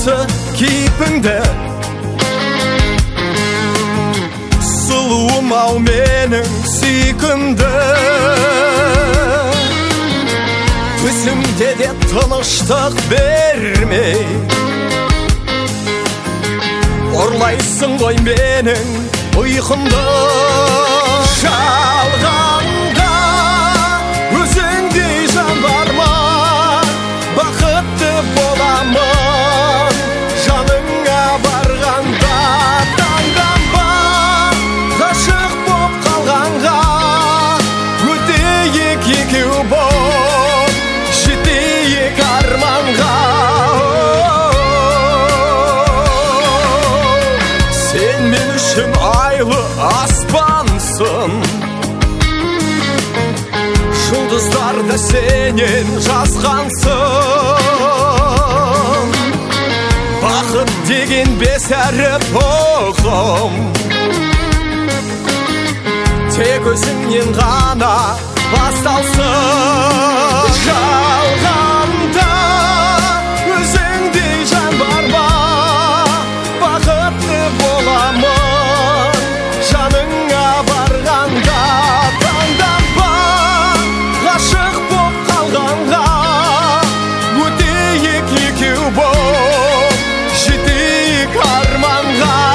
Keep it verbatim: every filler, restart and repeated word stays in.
осы кейпіңді. Сұлуым ау менің сүйкімді, түсімде де тыныштық бермей ұрлайсың ғой менің ұйқымды. Жалғанда өзіңдей жан бар ма, бақытты боламын жаныңа барғанда. Таңданба ғашық боп қалғанға, өтейік екеу боп жетейік арманға. Сен мен үшін айлы аспансың, жұлдыздарда сенен жазғансың. Бақыт деген бес әріп ұғым, тек өзіңнен ғана басталсын. Жалғанда өзіңдей жан бар ма, бақытты боламын жаныңа барғанда. Таңданба ғашық боп қалғанға, өтейік екеу боп жетейік арманға.